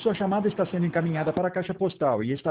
Sua chamada está sendo encaminhada para a caixa postal e está